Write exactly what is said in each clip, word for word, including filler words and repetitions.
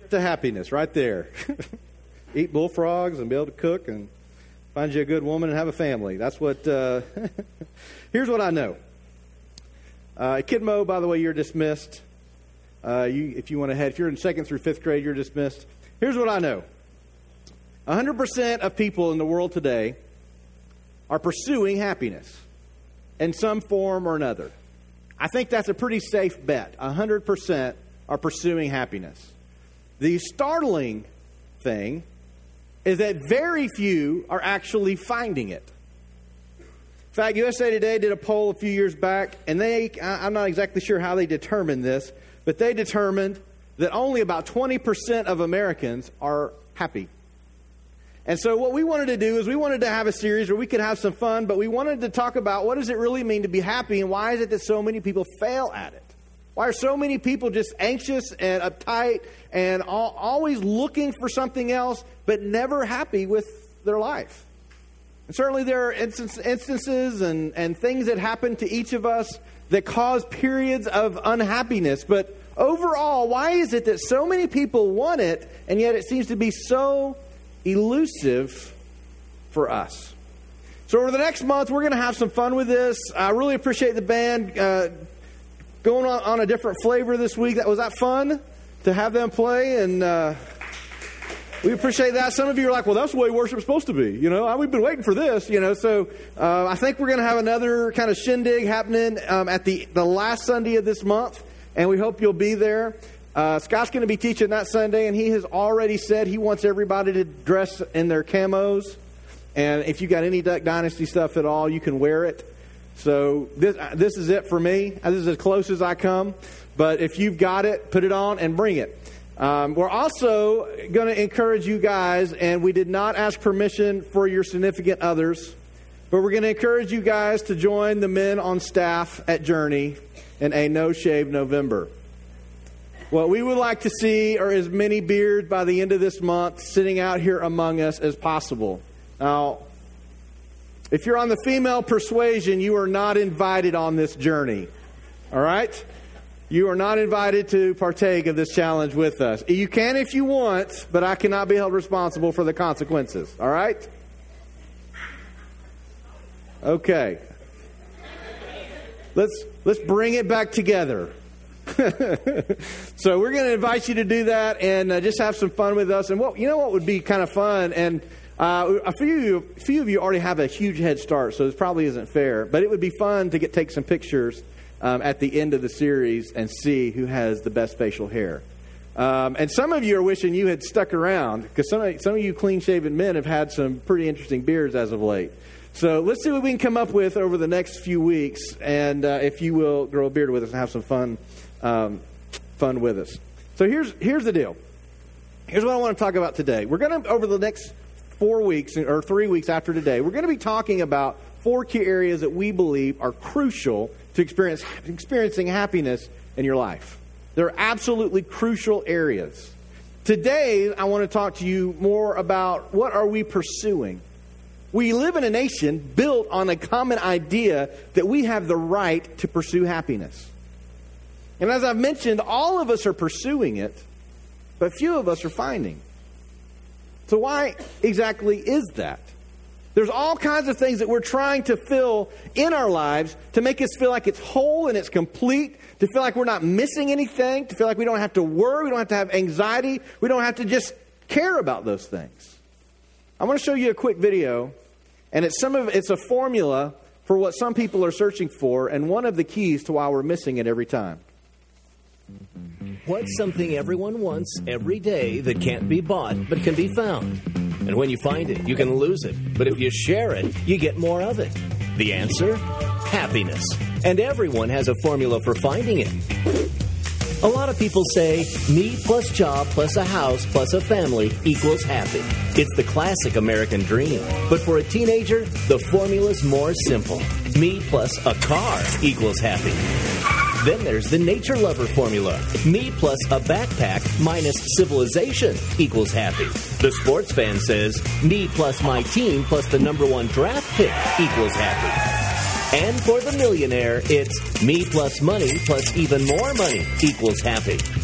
To happiness, right there. Eat bullfrogs and be able to cook and find you a good woman and have a family. That's what, uh, here's what I know. Uh, Kid Mo, by the way, you're dismissed. Uh, you, if you want to head, if you're in second through fifth grade, you're dismissed. Here's what I know. one hundred percent of people in the world today are pursuing happiness in some form or another. I think that's a pretty safe bet. one hundred percent are pursuing happiness. The startling thing is that very few are actually finding it. In fact, U S A Today did a poll a few years back, and they, I'm not exactly sure how they determined this, but they determined that only about twenty percent of Americans are happy. And so what we wanted to do is we wanted to have a series where we could have some fun, but we wanted to talk about what does it really mean to be happy, and why is it that so many people fail at it? Why are so many people just anxious and uptight and all, always looking for something else, but never happy with their life? And certainly there are instance, instances and, and things that happen to each of us that cause periods of unhappiness. But overall, why is it that so many people want it, and yet it seems to be so elusive for us? So over the next month, we're going to have some fun with this. I really appreciate the band uh, going on, on a different flavor this week. That was that fun to have them play, and uh, we appreciate that. Some of you are like, well, that's the way worship's supposed to be. You know, we've been waiting for this, you know. So uh, I think we're going to have another kind of shindig happening um, at the, the last Sunday of this month, and we hope you'll be there. Uh, Scott's going to be teaching that Sunday, and he has already said he wants everybody to dress in their camos. And if you got any Duck Dynasty stuff at all, you can wear it. So this this is it for me. This is as close as I come. But if you've got it, put it on and bring it. Um, we're also going to encourage you guys, and we did not ask permission for your significant others, but we're going to encourage you guys to join the men on staff at Journey in a No Shave November. What we would like to see are as many beards by the end of this month sitting out here among us as possible. Now, if you're on the female persuasion, you are not invited on this journey. All right? You are not invited to partake of this challenge with us. You can if you want, but I cannot be held responsible for the consequences. All right? Okay. Let's let's bring it back together. So we're going to invite you to do that and uh, just have some fun with us. And what you know what would be kind of fun, and uh, a few of you, a few of you already have a huge head start, so this probably isn't fair. But it would be fun to get take some pictures um, at the end of the series and see who has the best facial hair. Um, and some of you are wishing you had stuck around, because some of, some of you clean-shaven men have had some pretty interesting beards as of late. So let's see what we can come up with over the next few weeks, and uh, if you will grow a beard with us and have some fun. Um, fun with us. So here's here's the deal. Here's what I want to talk about today. We're going to, over the next four weeks, or three weeks after today, we're going to be talking about four key areas that we believe are crucial to experience experiencing happiness in your life. They're absolutely crucial areas. Today, I want to talk to you more about what are we pursuing. We live in a nation built on a common idea that we have the right to pursue happiness. And as I've mentioned, all of us are pursuing it, but few of us are finding. So why exactly is that? There's all kinds of things that we're trying to fill in our lives to make us feel like it's whole and it's complete, to feel like we're not missing anything, to feel like we don't have to worry, we don't have to have anxiety, we don't have to just care about those things. I want to show you a quick video, and it's some of it's a formula for what some people are searching for, and one of the keys to why we're missing it every time. What's something everyone wants every day that can't be bought but can be found? And when you find it, you can lose it. But if you share it, you get more of it. The answer? Happiness. And everyone has a formula for finding it. A lot of people say, me plus job plus a house plus a family equals happy. It's the classic American dream. But for a teenager, the formula's more simple. Me plus a car equals happy. Then there's the nature lover formula. Me plus a backpack minus civilization equals happy. The sports fan says, me plus my team plus the number one draft pick equals happy. And for the millionaire, it's me plus money plus even more money equals happy.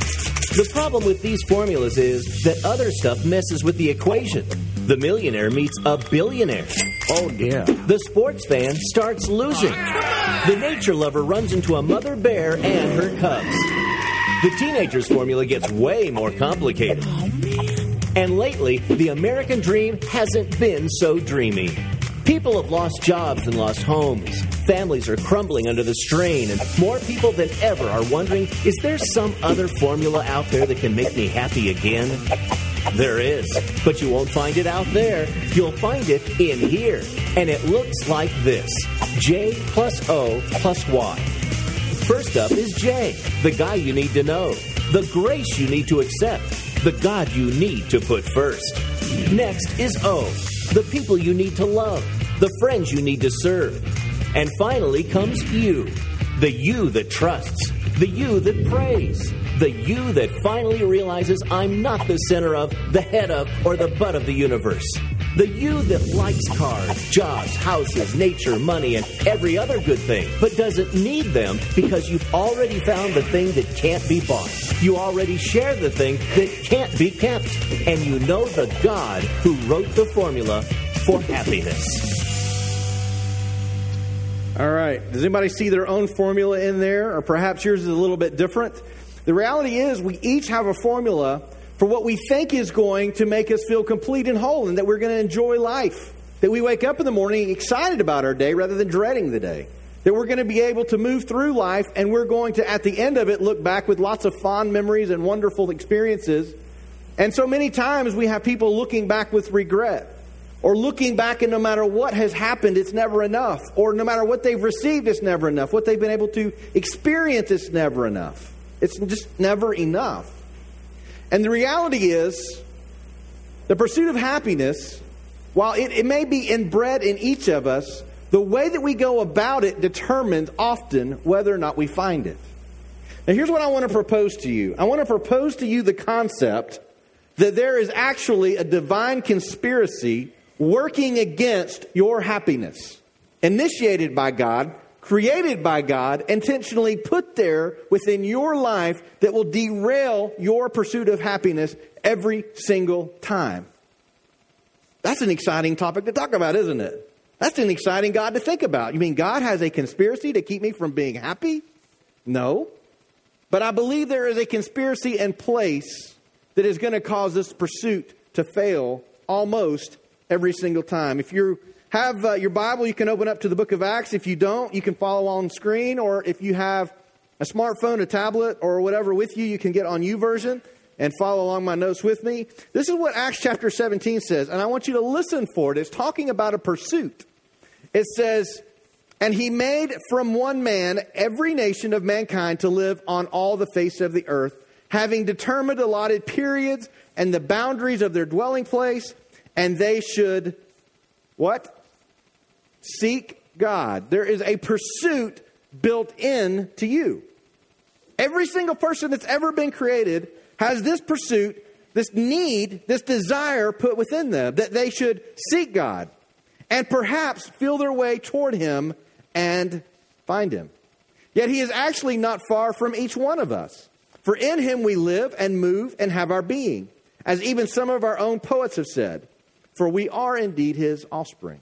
The problem with these formulas is that other stuff messes with the equation. The millionaire meets a billionaire. Oh, yeah. The sports fan starts losing. The nature lover runs into a mother bear and her cubs. The teenager's formula gets way more complicated. Oh, man. And lately, the American dream hasn't been so dreamy. People have lost jobs and lost homes. Families are crumbling under the strain, and more people than ever are wondering, is there some other formula out there that can make me happy again? There is, but you won't find it out there. You'll find it in here. And it looks like this. J plus O plus Y. First up is J, the guy you need to know, the grace you need to accept, the God you need to put first. Next is O, the people you need to love, the friends you need to serve. And finally comes you, the you that trusts, the you that prays, the you that finally realizes I'm not the center of, the head of, or the butt of the universe. The you that likes cars, jobs, houses, nature, money, and every other good thing, but doesn't need them because you've already found the thing that can't be bought. You already share the thing that can't be kept. And you know the God who wrote the formula for happiness. All right. Does anybody see their own formula in there? Or perhaps yours is a little bit different? The reality is we each have a formula for what we think is going to make us feel complete and whole and that we're going to enjoy life. That we wake up in the morning excited about our day rather than dreading the day. That we're going to be able to move through life and we're going to, at the end of it, look back with lots of fond memories and wonderful experiences. And so many times we have people looking back with regret. Or looking back and no matter what has happened, it's never enough. Or no matter what they've received, it's never enough. What they've been able to experience, it's never enough. It's just never enough. And the reality is, the pursuit of happiness, while it, it may be inbred in each of us, the way that we go about it determines often whether or not we find it. Now here's what I want to propose to you. I want to propose to you the concept that there is actually a divine conspiracy working against your happiness, initiated by God, created by God, intentionally put there within your life that will derail your pursuit of happiness every single time. That's an exciting topic to talk about, isn't it? That's an exciting God to think about. You mean God has a conspiracy to keep me from being happy? No. But I believe there is a conspiracy in place that is going to cause this pursuit to fail almost every single time. If you have uh, your Bible, you can open up to the book of Acts. If you don't, you can follow on screen. Or if you have a smartphone, a tablet, or whatever with you, you can get on YouVersion and follow along my notes with me. This is what Acts chapter seventeen says, and I want you to listen for it. It's talking about a pursuit. It says, "And he made from one man every nation of mankind to live on all the face of the earth, having determined allotted periods and the boundaries of their dwelling place, and they should," what? "Seek God." There is a pursuit built in to you. Every single person that's ever been created has this pursuit, this need, this desire put within them that they should seek God and perhaps feel their way toward Him and find Him. Yet He is actually not far from each one of us. For in Him we live and move and have our being, as even some of our own poets have said, for we are indeed His offspring.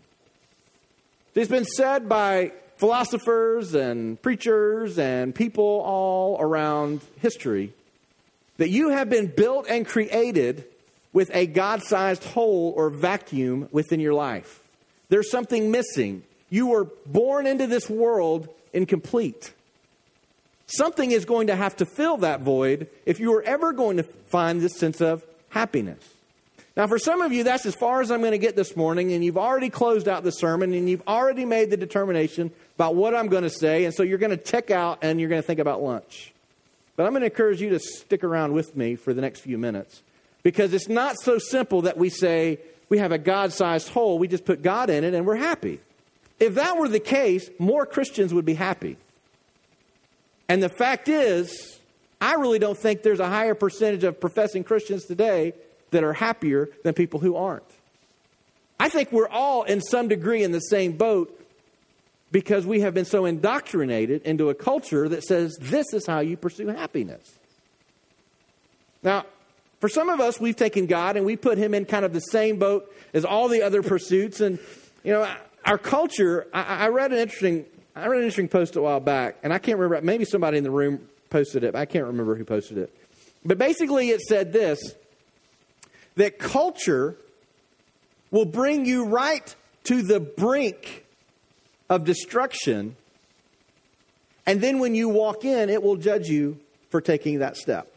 It's been said by philosophers and preachers and people all around history that you have been built and created with a God-sized hole or vacuum within your life. There's something missing. You were born into this world incomplete. Something is going to have to fill that void if you are ever going to find this sense of happiness. Now, for some of you, that's as far as I'm going to get this morning, and you've already closed out the sermon, and you've already made the determination about what I'm going to say, and so you're going to check out, and you're going to think about lunch. But I'm going to encourage you to stick around with me for the next few minutes, because it's not so simple that we say we have a God-sized hole, we just put God in it, and we're happy. If that were the case, more Christians would be happy. And the fact is, I really don't think there's a higher percentage of professing Christians today that are happier than people who aren't. I think we're all in some degree in the same boat because we have been so indoctrinated into a culture that says this is how you pursue happiness. Now, for some of us, we've taken God and we put him in kind of the same boat as all the other pursuits. And, you know, our culture, I, I read an interesting, I read an interesting post a while back, and I can't remember, maybe somebody in the room posted it, but I can't remember who posted it. But basically it said this, that culture will bring you right to the brink of destruction, and then when you walk in, it will judge you for taking that step.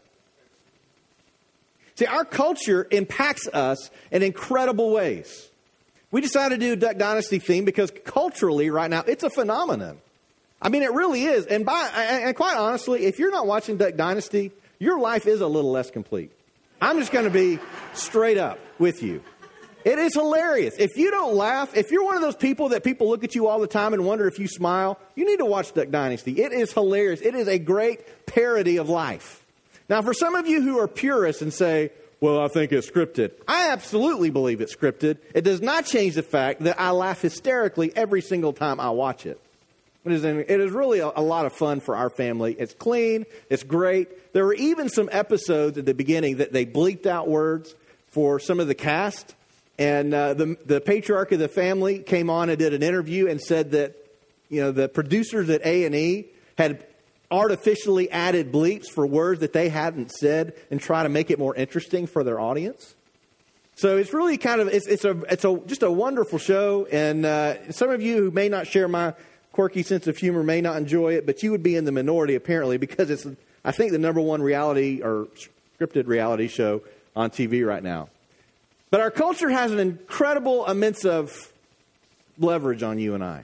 See, our culture impacts us in incredible ways. We decided to do a Duck Dynasty theme because culturally right now, it's a phenomenon. I mean, it really is. And, by, and quite honestly, if you're not watching Duck Dynasty, your life is a little less complete. I'm just going to be straight up with you. It is hilarious. If you don't laugh, if you're one of those people that people look at you all the time and wonder if you smile, you need to watch Duck Dynasty. It is hilarious. It is a great parody of life. Now, for some of you who are purists and say, well, I think it's scripted, I absolutely believe it's scripted. It does not change the fact that I laugh hysterically every single time I watch it. It is, it is really a, a lot of fun for our family. It's clean. It's great. There were even some episodes at the beginning that they bleeped out words for some of the cast. And uh, the, the patriarch of the family came on and did an interview and said that, you know, the producers at A and E had artificially added bleeps for words that they hadn't said and try to make it more interesting for their audience. So it's really kind of, it's, it's a, it's a, just a wonderful show. And uh, some of you who may not share my quirky sense of humor may not enjoy it, but you would be in the minority apparently because it's, I think, the number one reality or scripted reality show on T V right now. But our culture has an incredible immense of leverage on you and I.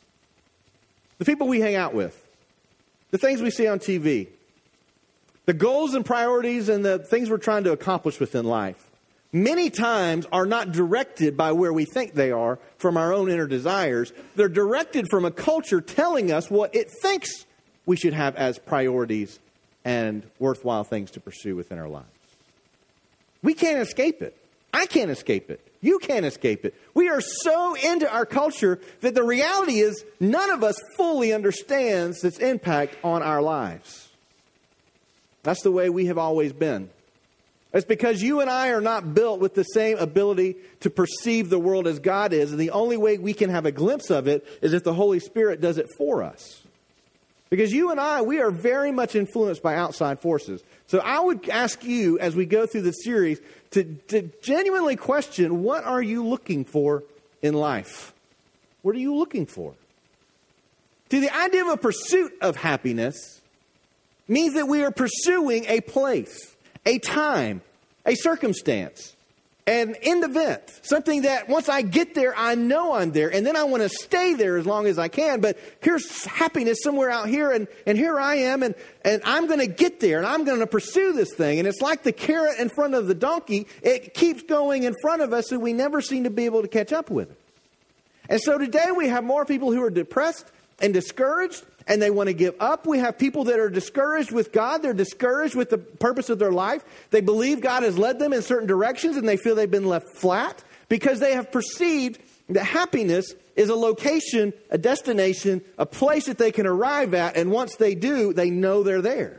The people we hang out with, the things we see on T V, the goals and priorities and the things we're trying to accomplish within life, many times are not directed by where we think they are from our own inner desires. They're directed from a culture telling us what it thinks we should have as priorities and worthwhile things to pursue within our lives. We can't escape it. I can't escape it. You can't escape it. We are so into our culture that the reality is none of us fully understands its impact on our lives. That's the way we have always been. It's because you and I are not built with the same ability to perceive the world as God is. And the only way we can have a glimpse of it is if the Holy Spirit does it for us. Because you and I, we are very much influenced by outside forces. So I would ask you, as we go through this series, to, to genuinely question, what are you looking for in life? What are you looking for? See, the idea of a pursuit of happiness means that we are pursuing a place, a time, a circumstance, an end event, something that once I get there, I know I'm there, and then I want to stay there as long as I can. But here's happiness somewhere out here, and, and here I am, and, and I'm going to get there, and I'm going to pursue this thing. And it's like the carrot in front of the donkey. It keeps going in front of us, and we never seem to be able to catch up with it. And so today we have more people who are depressed and discouraged, and they want to give up. We have people that are discouraged with God. They're discouraged with the purpose of their life. They believe God has led them in certain directions, and they feel they've been left flat because they have perceived that happiness is a location, a destination, a place that they can arrive at, and once they do, they know they're there.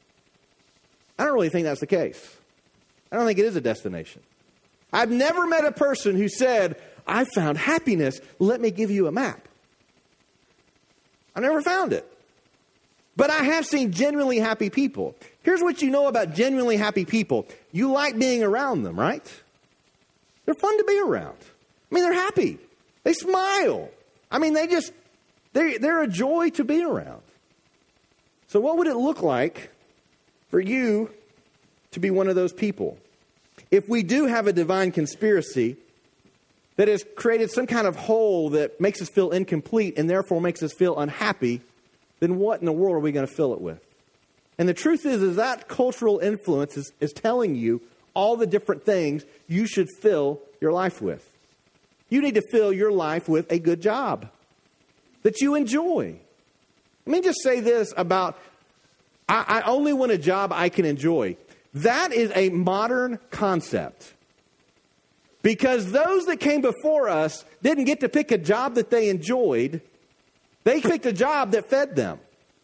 I don't really think that's the case. I don't think it is a destination. I've never met a person who said, I found happiness, let me give you a map. I never found it. But I have seen genuinely happy people. Here's what you know about genuinely happy people. You like being around them, right? They're fun to be around. I mean, they're happy. They smile. I mean, they just, they're, they're a joy to be around. So what would it look like for you to be one of those people? If we do have a divine conspiracy that has created some kind of hole that makes us feel incomplete and therefore makes us feel unhappy, then what in the world are we going to fill it with? And the truth is, is that cultural influence is, is telling you all the different things you should fill your life with. You need to fill your life with a good job that you enjoy. Let me just say this about, I, I only want a job I can enjoy. That is a modern concept. Because those that came before us didn't get to pick a job that they enjoyed. They picked a job that fed them.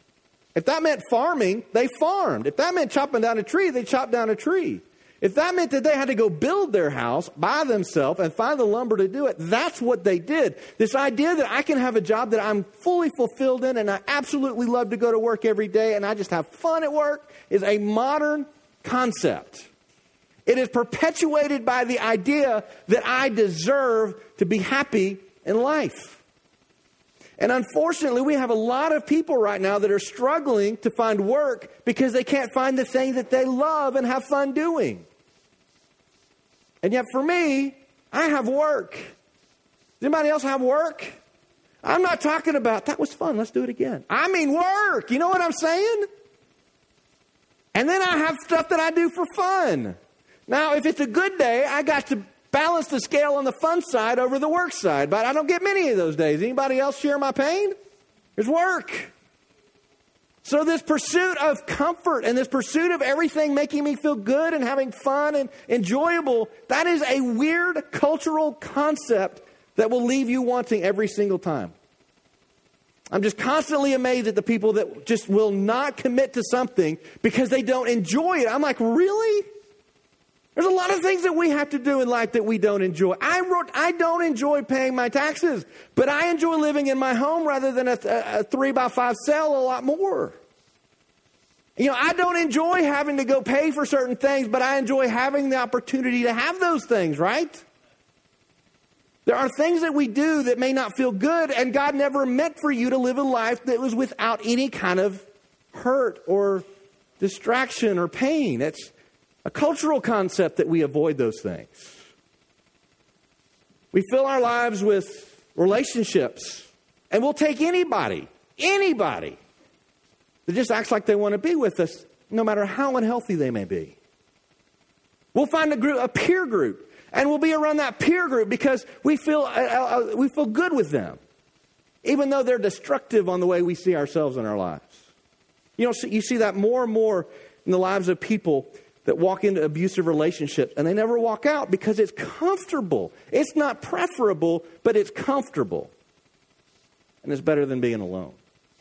If that meant farming, they farmed. If that meant chopping down a tree, they chopped down a tree. If that meant that they had to go build their house by themselves and find the lumber to do it, that's what they did. This idea that I can have a job that I'm fully fulfilled in and I absolutely love to go to work every day and I just have fun at work is a modern concept. It is perpetuated by the idea that I deserve to be happy in life. And unfortunately, we have a lot of people right now that are struggling to find work because they can't find the thing that they love and have fun doing. And yet for me, I have work. Does anybody else have work? I'm not talking about, that was fun, let's do it again. I mean work, you know what I'm saying? And then I have stuff that I do for fun. Now, if it's a good day, I got to balance the scale on the fun side over the work side. But I don't get many of those days. Anybody else share my pain? There's work. So this pursuit of comfort and this pursuit of everything making me feel good and having fun and enjoyable, that is a weird cultural concept that will leave you wanting every single time. I'm just constantly amazed at the people that just will not commit to something because they don't enjoy it. I'm like, really? There's a lot of things that we have to do in life that we don't enjoy. I wrote, I don't enjoy paying my taxes, but I enjoy living in my home rather than a, a, a three by five cell a lot more. You know, I don't enjoy having to go pay for certain things, but I enjoy having the opportunity to have those things, right? There are things that we do that may not feel good, and God never meant for you to live a life that was without any kind of hurt or distraction or pain. It's a cultural concept that we avoid those things. We fill our lives with relationships, and we'll take anybody, anybody that just acts like they want to be with us, no matter how unhealthy they may be. We'll find a group, a peer group, and we'll be around that peer group because we feel uh, uh, we feel good with them, even though they're destructive on the way we see ourselves in our lives. You know, you see that more and more in the lives of people that walk into abusive relationships, and they never walk out because it's comfortable. It's not preferable, but it's comfortable. And it's better than being alone.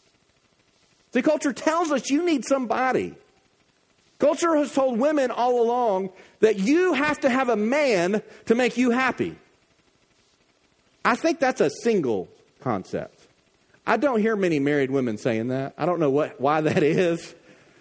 See, culture tells us you need somebody. Culture has told women all along that you have to have a man to make you happy. I think that's a single concept. I don't hear many married women saying that. I don't know what why that is.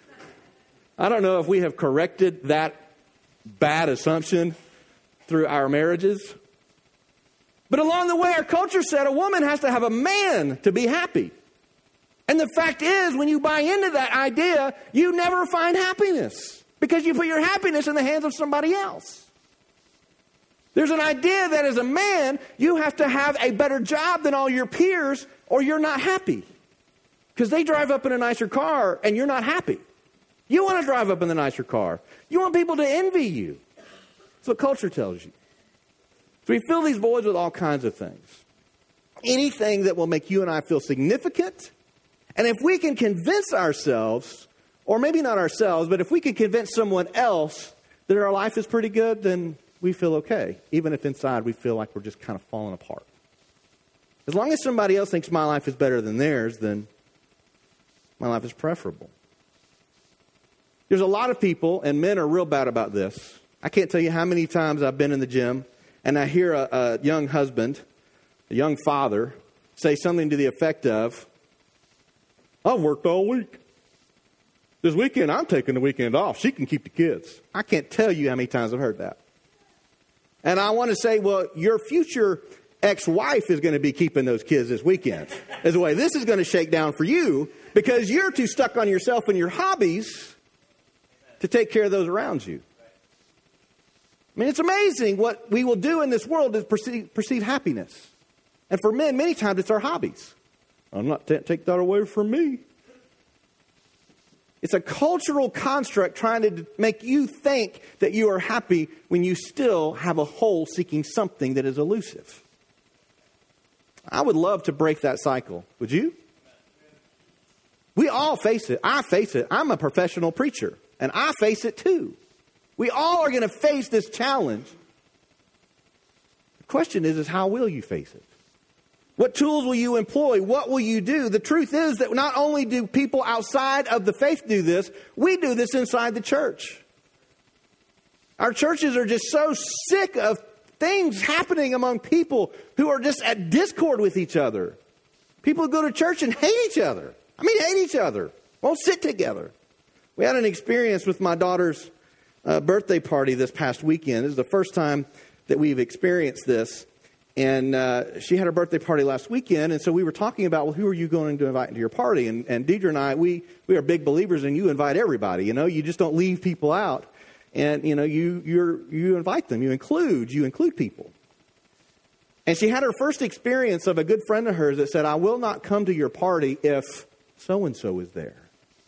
I don't know if we have corrected that bad assumption through our marriages. But along the way, our culture said a woman has to have a man to be happy. And the fact is, when you buy into that idea, you never find happiness because you put your happiness in the hands of somebody else. There's an idea that as a man, you have to have a better job than all your peers or you're not happy. Because they drive up in a nicer car and you're not happy. You want to drive up in the nicer car. You want people to envy you. That's what culture tells you. So we fill these voids with all kinds of things. Anything that will make you and I feel significant. And if we can convince ourselves, or maybe not ourselves, but if we can convince someone else that our life is pretty good, then we feel okay. Even if inside we feel like we're just kind of falling apart. As long as somebody else thinks my life is better than theirs, then my life is preferable. There's a lot of people, and men are real bad about this. I can't tell you how many times I've been in the gym, and I hear a, a young husband, a young father, say something to the effect of, I've worked all week. This weekend, I'm taking the weekend off. She can keep the kids. I can't tell you how many times I've heard that. And I want to say, well, your future ex-wife is going to be keeping those kids this weekend. Is the way this is going to shake down for you, because you're too stuck on yourself and your hobbies to take care of those around you. I mean, it's amazing what we will do in this world to perceive, perceive happiness. And for men, many times it's our hobbies. I'm not t- take that away from me. It's a cultural construct trying to make you think that you are happy when you still have a hole seeking something that is elusive. I would love to break that cycle. Would you? We all face it. I face it. I'm a professional preacher, and I face it too. We all are going to face this challenge. The question is, is how will you face it? What tools will you employ? What will you do? The truth is that not only do people outside of the faith do this, we do this inside the church. Our churches are just so sick of things happening among people who are just at discord with each other. People who go to church and hate each other. I mean, hate each other. Won't sit together. We had an experience with my daughter's uh, birthday party this past weekend. This is the first time that we've experienced this. And uh, she had her birthday party last weekend, and so we were talking about, well, who are you going to invite into your party? And, and Deidre and I, we, we are big believers in you invite everybody, you know. You just don't leave people out. And, you know, you you're, you invite them. You include. You include people. And she had her first experience of a good friend of hers that said, I will not come to your party if so-and-so is there.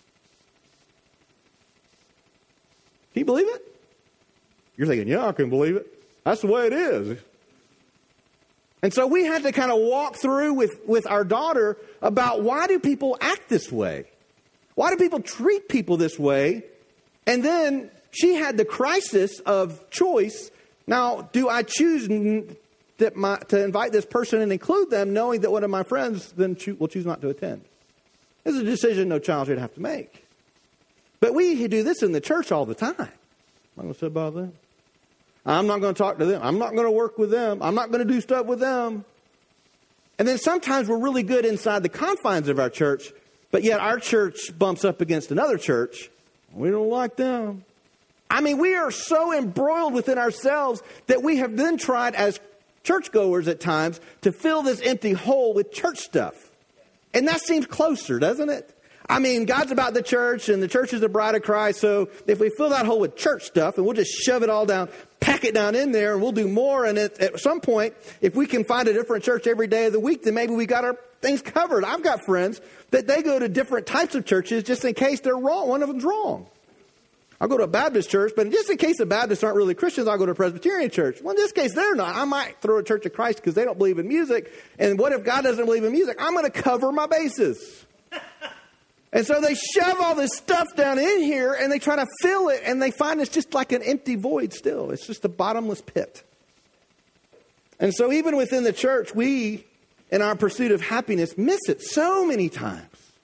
Can you believe it? You're thinking, yeah, I can believe it. That's the way it is. And so we had to kind of walk through with, with our daughter about why do people act this way? Why do people treat people this way? And then she had the crisis of choice. Now, do I choose that my, to invite this person and include them, knowing that one of my friends then cho- will choose not to attend? This is a decision no child should have to make. But we do this in the church all the time. I'm not going to sit about them. I'm not going to talk to them. I'm not going to work with them. I'm not going to do stuff with them. And then sometimes we're really good inside the confines of our church, but yet our church bumps up against another church. We don't like them. I mean, we are so embroiled within ourselves that we have then tried as churchgoers at times to fill this empty hole with church stuff. And that seems closer, doesn't it? I mean, God's about the church, and the church is the bride of Christ. So if we fill that hole with church stuff, and we'll just shove it all down, pack it down in there, and we'll do more. And at, at some point, if we can find a different church every day of the week, then maybe we got our things covered. I've got friends that they go to different types of churches just in case they're wrong. One of them's wrong. I'll go to a Baptist church, but just in case the Baptists aren't really Christians, I'll go to a Presbyterian church. Well, in this case, they're not. I might throw a Church of Christ because they don't believe in music. And what if God doesn't believe in music? I'm going to cover my bases. And so they shove all this stuff down in here, and they try to fill it, and they find it's just like an empty void still. It's just a bottomless pit. And so even within the church, we, in our pursuit of happiness, miss it so many times.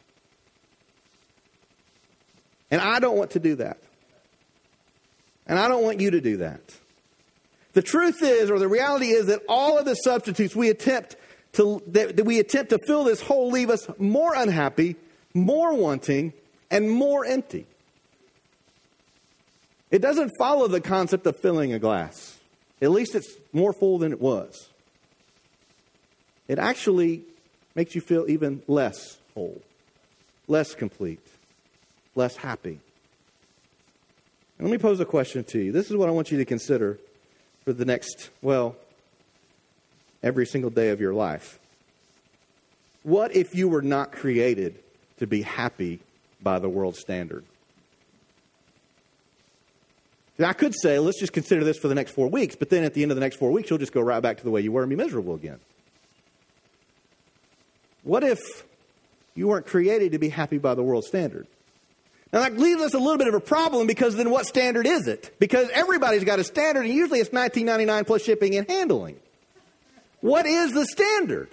And I don't want to do that. And I don't want you to do that. The truth is, or the reality is, that all of the substitutes we attempt to that, that we attempt to fill this hole leave us more unhappy, more wanting, and more empty. It doesn't follow the concept of filling a glass. At least it's more full than it was. It actually makes you feel even less whole, less complete, less happy. And let me pose a question to you. This is what I want you to consider for the next, well, every single day of your life. What if you were not created to be happy by the world's standard? Now, I could say, let's just consider this for the next four weeks, but then at the end of the next four weeks, you'll just go right back to the way you were and be miserable again. What if you weren't created to be happy by the world's standard? Now, that leaves us a little bit of a problem, because then what standard is it? Because everybody's got a standard, and usually it's nineteen ninety-nine plus shipping and handling. What is the standard?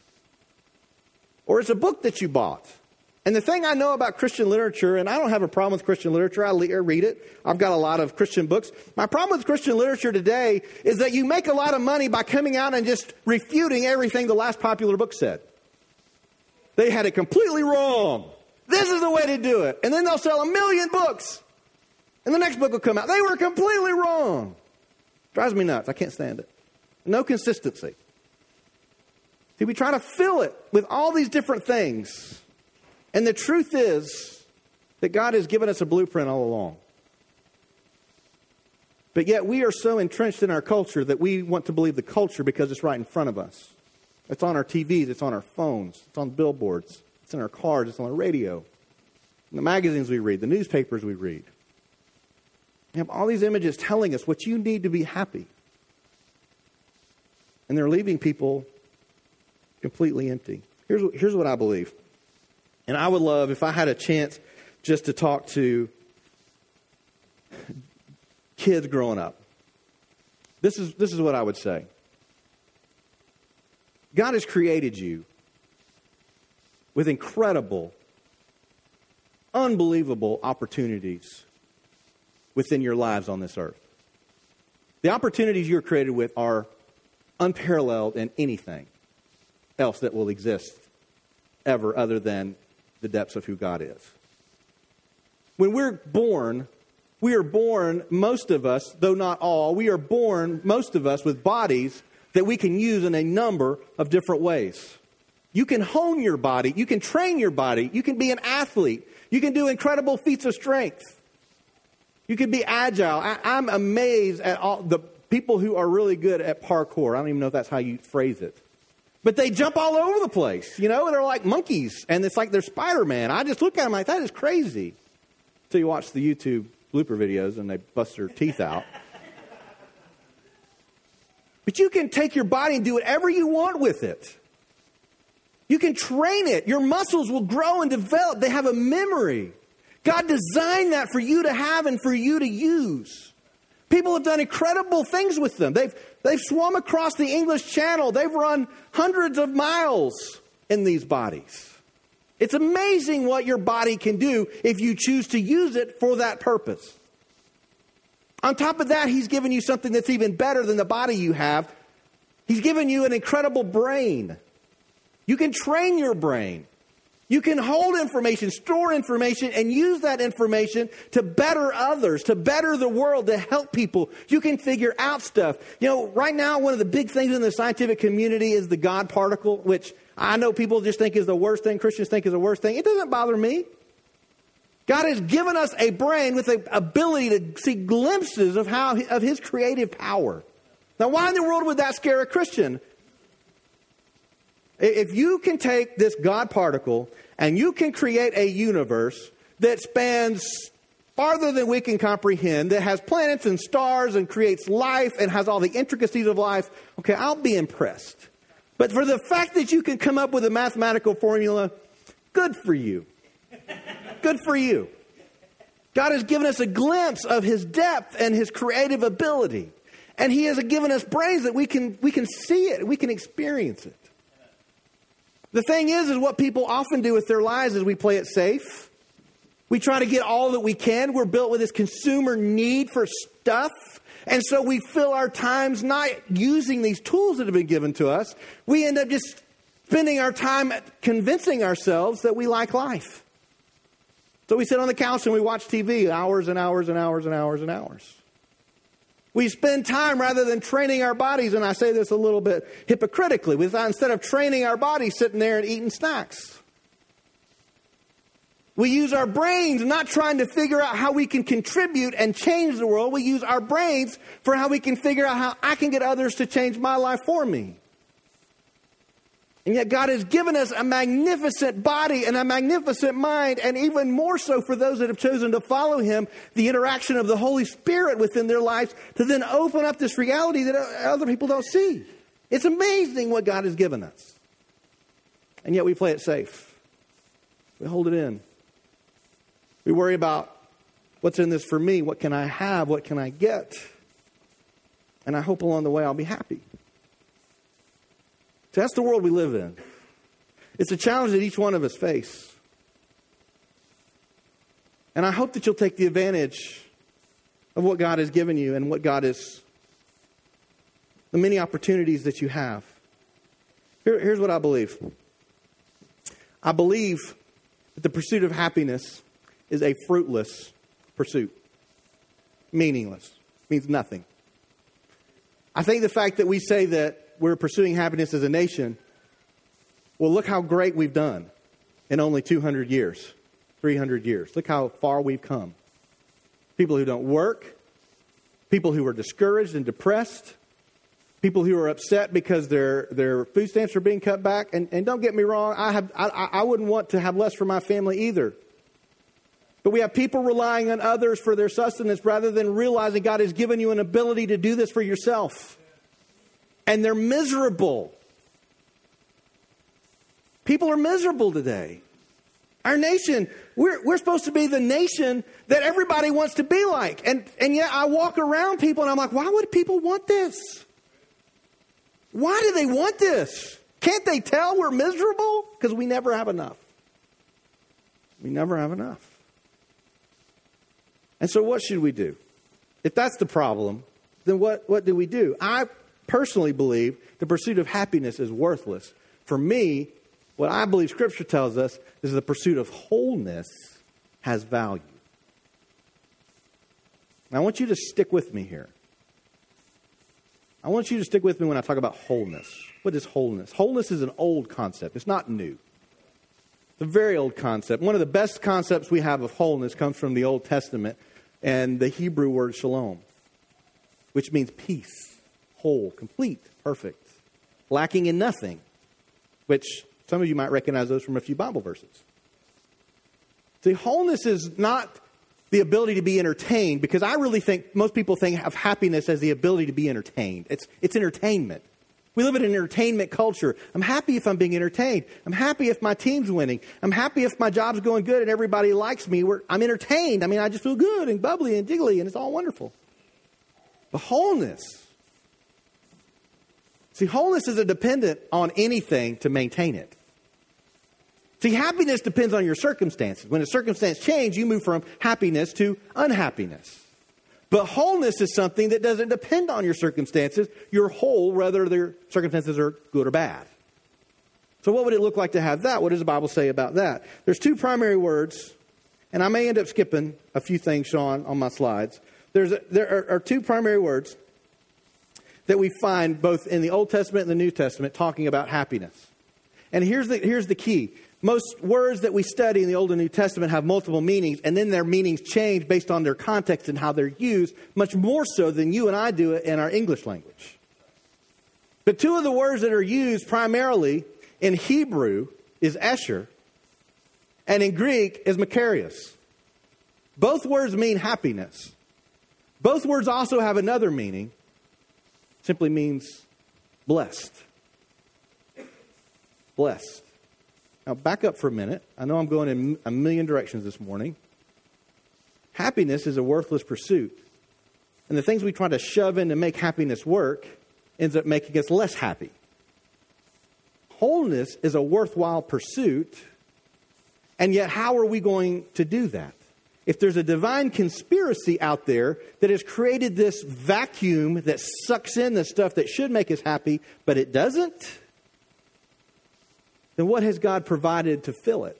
Or it's a book that you bought. And the thing I know about Christian literature, and I don't have a problem with Christian literature. I read it. I've got a lot of Christian books. My problem with Christian literature today is that you make a lot of money by coming out and just refuting everything the last popular book said. They had it completely wrong. This is the way to do it. And then they'll sell a million books. And the next book will come out. They were completely wrong. Drives me nuts. I can't stand it. No consistency. See, we try to fill it with all these different things. And the truth is that God has given us a blueprint all along. But yet we are so entrenched in our culture that we want to believe the culture because it's right in front of us. It's on our T Vs. It's on our phones. It's on billboards. It's in our cars. It's on the radio. In the magazines we read. The newspapers we read. You have all these images telling us what you need to be happy. And they're leaving people completely empty. Here's, here's what I believe. And I would love, if I had a chance just to talk to kids growing up. This is, this is what I would say. God has created you with incredible, unbelievable opportunities within your lives on this earth. The opportunities you're created with are unparalleled in anything else that will exist ever other than the depths of who God is. When we're born, we are born, most of us, though not all, we are born, most of us, with bodies that we can use in a number of different ways. You can hone your body. You can train your body. You can be an athlete. You can do incredible feats of strength. You can be agile. I, I'm amazed at all the people who are really good at parkour. I don't even know if that's how you phrase it. But they jump all over the place, you know. They're like monkeys, and it's like they're Spider-Man. I just look at them like, that is crazy. Until you watch the YouTube blooper videos, and they bust their teeth out. But you can take your body and do whatever you want with it. You can train it. Your muscles will grow and develop. They have a memory. God designed that for you to have and for you to use. People have done incredible things with them. They've, they've swum across the English Channel. They've run hundreds of miles in these bodies. It's amazing what your body can do if you choose to use it for that purpose. On top of that, He's given you something that's even better than the body you have. He's given you an incredible brain. You can train your brain. You can hold information, store information, and use that information to better others, to better the world, to help people. You can figure out stuff. You know, right now, one of the big things in the scientific community is the God particle, which I know people just think is the worst thing. Christians think is the worst thing. It doesn't bother me. God has given us a brain with the ability to see glimpses of how of His creative power. Now, why in the world would that scare a Christian? If you can take this God particle and you can create a universe that spans farther than we can comprehend, that has planets and stars and creates life and has all the intricacies of life, okay, I'll be impressed. But for the fact that you can come up with a mathematical formula, good for you. Good for you. God has given us a glimpse of His depth and His creative ability. And He has given us brains that we can, we can see it, we can experience it. The thing is, is what people often do with their lives is we play it safe. We try to get all that we can. We're built with this consumer need for stuff. And so we fill our times not using these tools that have been given to us. We end up just spending our time convincing ourselves that we like life. So we sit on the couch and we watch T V hours and hours and hours and hours and hours. We spend time rather than training our bodies, and I say this a little bit hypocritically, with instead of training our bodies, sitting there and eating snacks. We use our brains not trying to figure out how we can contribute and change the world. We use our brains for how we can figure out how I can get others to change my life for me. And yet God has given us a magnificent body and a magnificent mind, and even more so for those that have chosen to follow Him, the interaction of the Holy Spirit within their lives to then open up this reality that other people don't see. It's amazing what God has given us. And yet we play it safe. We hold it in. We worry about what's in this for me. What can I have? What can I get? And I hope along the way I'll be happy. So that's the world we live in. It's a challenge that each one of us face. And I hope that you'll take the advantage of what God has given you and what God is, the many opportunities that you have. Here, here's what I believe. I believe that the pursuit of happiness is a fruitless pursuit. Meaningless. Means nothing. I think the fact that we say that we're pursuing happiness as a nation, well, look how great we've done in only two hundred years, three hundred years. Look how far we've come. People who don't work, people who are discouraged and depressed, people who are upset because their their food stamps are being cut back. And, and don't get me wrong, I have I, I wouldn't want to have less for my family either. But we have people relying on others for their sustenance rather than realizing God has given you an ability to do this for yourself. And they're miserable. People are miserable today. Our nation, we're, we're supposed to be the nation that everybody wants to be like. And, and yet I walk around people and I'm like, why would people want this? Why do they want this? Can't they tell we're miserable? Because we never have enough. We never have enough. And so what should we do? If that's the problem, then what, what do we do? I personally believe the pursuit of happiness is worthless. For me, what I believe Scripture tells us is the pursuit of wholeness has value. Now, I want you to stick with me here. I want you to stick with me when I talk about wholeness. What is wholeness? Wholeness is an old concept. It's not new. It's a very old concept. One of the best concepts we have of wholeness comes from the Old Testament and the Hebrew word shalom, which means peace, whole, complete, perfect, lacking in nothing, which some of you might recognize those from a few Bible verses. See, wholeness is not the ability to be entertained, because I really think most people think of happiness as the ability to be entertained. It's, it's entertainment. We live in an entertainment culture. I'm happy if I'm being entertained. I'm happy if my team's winning. I'm happy if my job's going good and everybody likes me. We're, I'm entertained. I mean, I just feel good and bubbly and jiggly, and it's all wonderful. But wholeness. See, wholeness isn't dependent on anything to maintain it. See, happiness depends on your circumstances. When a circumstance changes, you move from happiness to unhappiness. But wholeness is something that doesn't depend on your circumstances. You're whole, whether their circumstances are good or bad. So what would it look like to have that? What does the Bible say about that? There's two primary words, and I may end up skipping a few things, Sean, on my slides. There's a, there are, are two primary words that we find both in the Old Testament and the New Testament talking about happiness. And here's the, here's the key. Most words that we study in the Old and New Testament have multiple meanings, and then their meanings change based on their context and how they're used, much more so than you and I do it in our English language. The two of the words that are used primarily in Hebrew is Esher, and in Greek is Makarios. Both words mean happiness. Both words also have another meaning. It simply means blessed. Blessed. Now, back up for a minute. I know I'm going in a million directions this morning. Happiness is a worthless pursuit. And the things we try to shove in to make happiness work ends up making us less happy. Wholeness is a worthwhile pursuit. And yet, how are we going to do that? If there's a divine conspiracy out there that has created this vacuum that sucks in the stuff that should make us happy, but it doesn't, then what has God provided to fill it?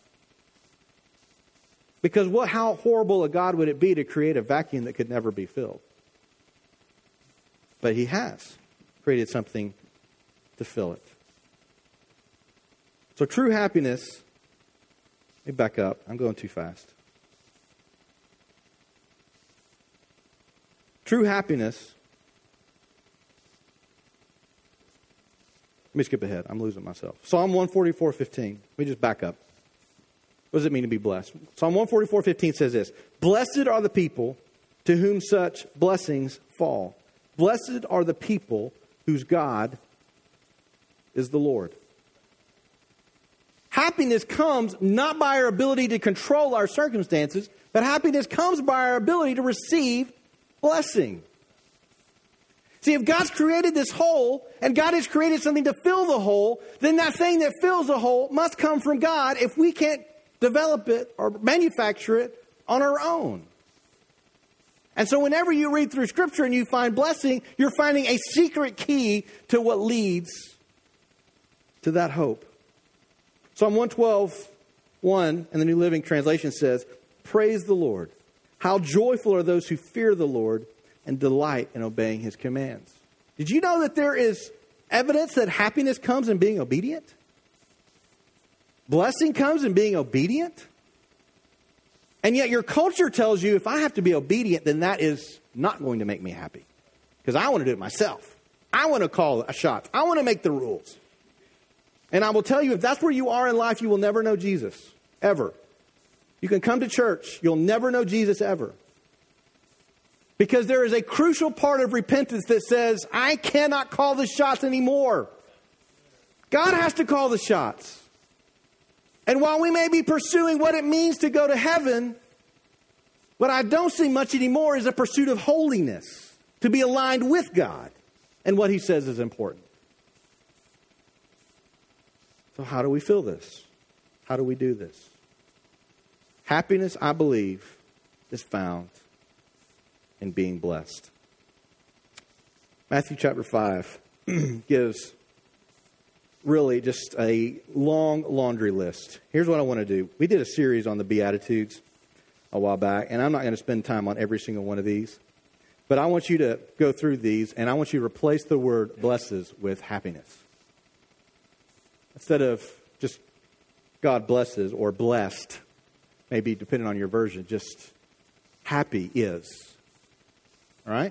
Because what, how horrible a God would it be to create a vacuum that could never be filled? But He has created something to fill it. So true happiness, let me back up. I'm going too fast. True happiness. Let me skip ahead. I'm losing myself. Psalm one forty-four fifteen. Let me just back up. What does it mean to be blessed? Psalm one forty-four fifteen says this. Blessed are the people to whom such blessings fall. Blessed are the people whose God is the Lord. Happiness comes not by our ability to control our circumstances, but happiness comes by our ability to receive blessing. See, if God's created this hole and God has created something to fill the hole, then that thing that fills the hole must come from God if we can't develop it or manufacture it on our own. And so whenever you read through Scripture and you find blessing, you're finding a secret key to what leads to that hope. Psalm one twelve, one in the New Living Translation says, praise the Lord. How joyful are those who fear the Lord and delight in obeying His commands. Did you know that there is evidence that happiness comes in being obedient? Blessing comes in being obedient? And yet your culture tells you if I have to be obedient, then that is not going to make me happy. Because I want to do it myself. I want to call a shot. I want to make the rules. And I will tell you, if that's where you are in life, you will never know Jesus. Ever. You can come to church. You'll never know Jesus ever. Because there is a crucial part of repentance that says, I cannot call the shots anymore. God has to call the shots. And while we may be pursuing what it means to go to heaven, what I don't see much anymore is a pursuit of holiness, to be aligned with God and what He says is important. So how do we feel this? How do we do this? Happiness, I believe, is found in being blessed. Matthew chapter five gives really just a long laundry list. Here's what I want to do. We did a series on the Beatitudes a while back, and I'm not going to spend time on every single one of these. But I want you to go through these, and I want you to replace the word blesses with happiness. Instead of just God blesses or blessed, maybe depending on your version, just happy is. All right?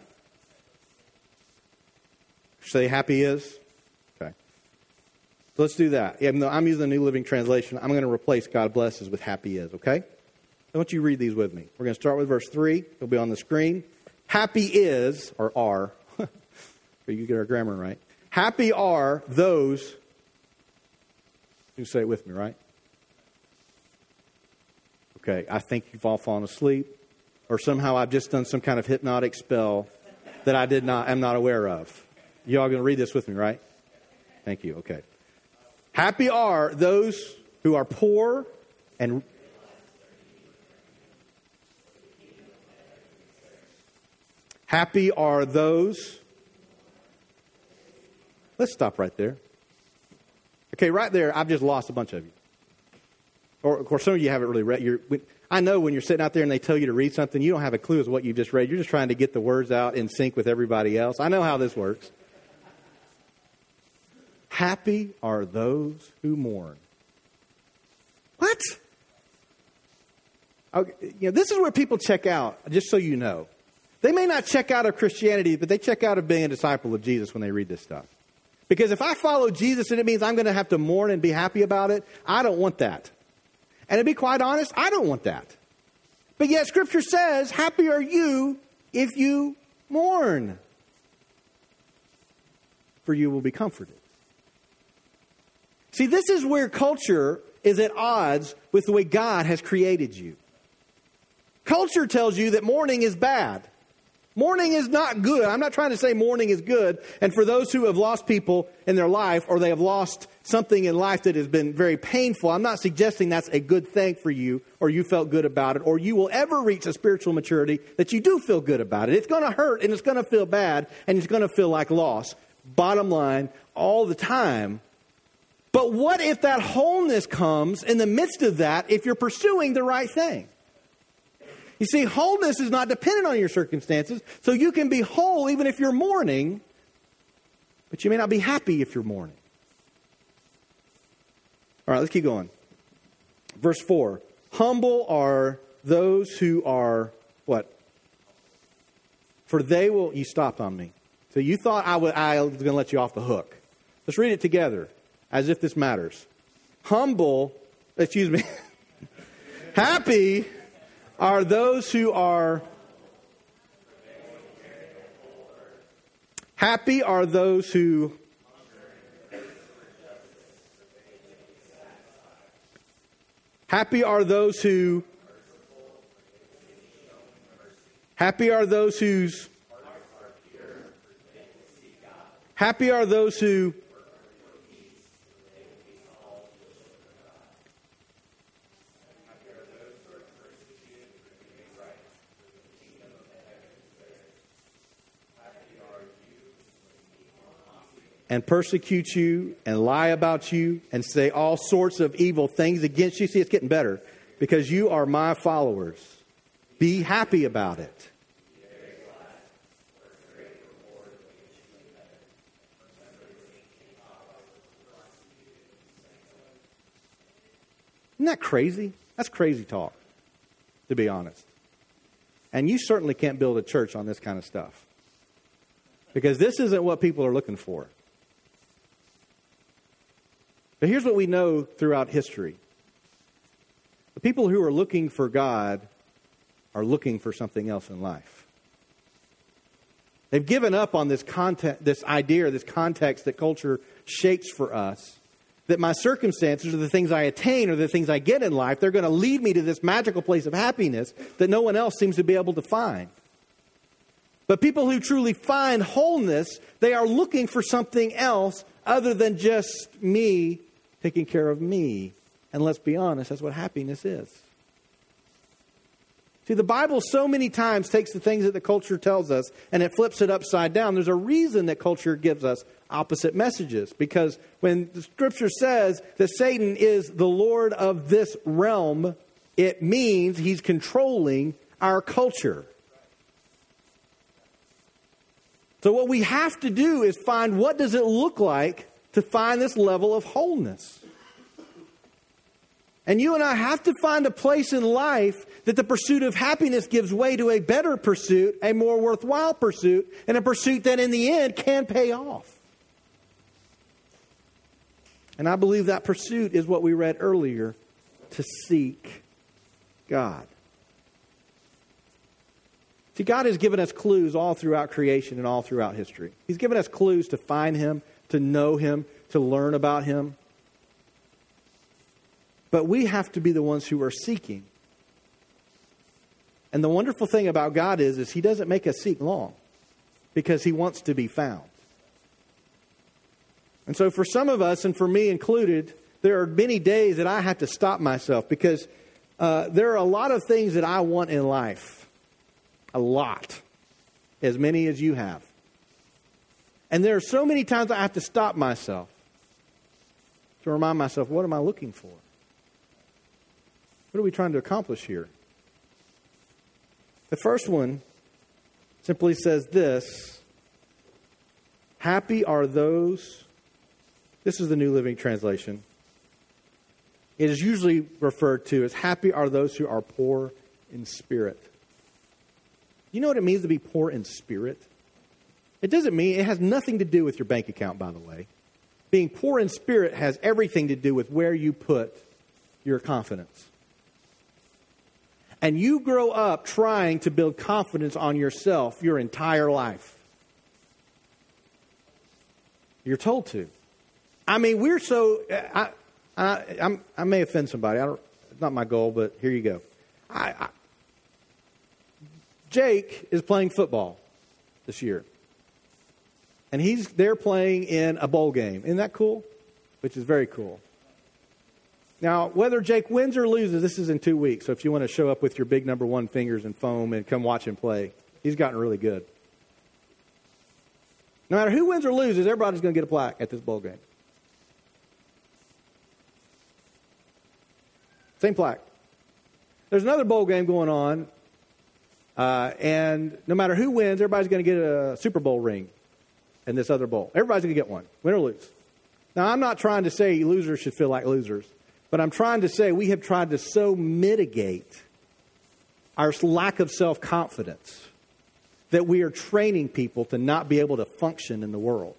Say happy is. Okay. So let's do that. Even though I'm using the New Living Translation, I'm going to replace God blesses with happy is, okay? I want you to read these with me. We're going to start with verse three. It'll be on the screen. Happy is, or are, so you get our grammar right. Happy are those, you say it with me, right? Okay, I think you've all fallen asleep, or somehow I've just done some kind of hypnotic spell that I did not, am not aware of. You all going to read this with me, right? Thank you, okay. Happy are those who are poor and happy are those. Let's stop right there. Okay, right there, I've just lost a bunch of you. Or, of course, some of you haven't really read. You're, I know when you're sitting out there and they tell you to read something, you don't have a clue as to what you've just read. You're just trying to get the words out in sync with everybody else. I know how this works. Happy are those who mourn. What? Okay, you know, this is where people check out, just so you know. They may not check out of Christianity, but they check out of being a disciple of Jesus when they read this stuff. Because if I follow Jesus and it means I'm going to have to mourn and be happy about it, I don't want that. And to be quite honest, I don't want that. But yet Scripture says, happy are you if you mourn, for you will be comforted. See, this is where culture is at odds with the way God has created you. Culture tells you that mourning is bad. Mourning is not good. I'm not trying to say mourning is good. And for those who have lost people in their life, or they have lost something in life that has been very painful, I'm not suggesting that's a good thing for you, or you felt good about it, or you will ever reach a spiritual maturity that you do feel good about it. It's going to hurt, and it's going to feel bad, and it's going to feel like loss. Bottom line, all the time. But what if that wholeness comes in the midst of that if you're pursuing the right thing? You see, wholeness is not dependent on your circumstances, so you can be whole even if you're mourning, but you may not be happy if you're mourning. All right, let's keep going. Verse four. Humble are those who are, what? For they will, you stopped on me. So you thought I, would, I was going to let you off the hook. Let's read it together, as if this matters. Humble, excuse me, happy are those who are, happy are those who, happy are those who, happy are those whose, happy are those who, and persecute you and lie about you and say all sorts of evil things against you. See, it's getting better. Because you are my followers. Be happy about it. Isn't that crazy? That's crazy talk, to be honest. And you certainly can't build a church on this kind of stuff. Because this isn't what people are looking for. But here's what we know throughout history. The people who are looking for God are looking for something else in life. They've given up on this content, this idea, this context that culture shapes for us, that my circumstances or the things I attain or the things I get in life, they're going to lead me to this magical place of happiness that no one else seems to be able to find. But people who truly find wholeness, they are looking for something else other than just me taking care of me. And let's be honest, that's what happiness is. See, the Bible so many times takes the things that the culture tells us and it flips it upside down. There's a reason that culture gives us opposite messages. Because when the Scripture says that Satan is the Lord of this realm, it means he's controlling our culture. So what we have to do is find, what does it look like to find this level of wholeness? And you and I have to find a place in life that the pursuit of happiness gives way to a better pursuit, a more worthwhile pursuit, and a pursuit that in the end can pay off. And I believe that pursuit is what we read earlier, to seek God. See, God has given us clues all throughout creation and all throughout history. He's given us clues to find Him, to know Him, to learn about Him. But we have to be the ones who are seeking. And the wonderful thing about God is, is He doesn't make us seek long, because He wants to be found. And so for some of us, and for me included, there are many days that I have to stop myself, because uh, there are a lot of things that I want in life. A lot. As many as you have. And there are so many times I have to stop myself to remind myself, what am I looking for? What are we trying to accomplish here? The first one simply says this: happy are those, this is the New Living Translation. It is usually referred to as happy are those who are poor in spirit. You know what it means to be poor in spirit? It doesn't mean, it has nothing to do with your bank account, by the way. Being poor in spirit has everything to do with where you put your confidence. And you grow up trying to build confidence on yourself your entire life. You're told to. I mean, we're so... I, I, I'm, I may offend somebody. I don't, it's not my goal, but here you go. I, I, Jake is playing football this year. And he's there playing in a bowl game. Isn't that cool? Which is very cool. Now, whether Jake wins or loses, this is in two weeks. So if you want to show up with your big number one fingers and foam and come watch him play, he's gotten really good. No matter who wins or loses, everybody's going to get a plaque at this bowl game. Same plaque. There's another bowl game going on, uh, and no matter who wins, everybody's going to get a Super Bowl ring in this other bowl. Everybody's going to get one, win or lose. Now, I'm not trying to say losers should feel like losers, but I'm trying to say we have tried to so mitigate our lack of self-confidence that we are training people to not be able to function in the world.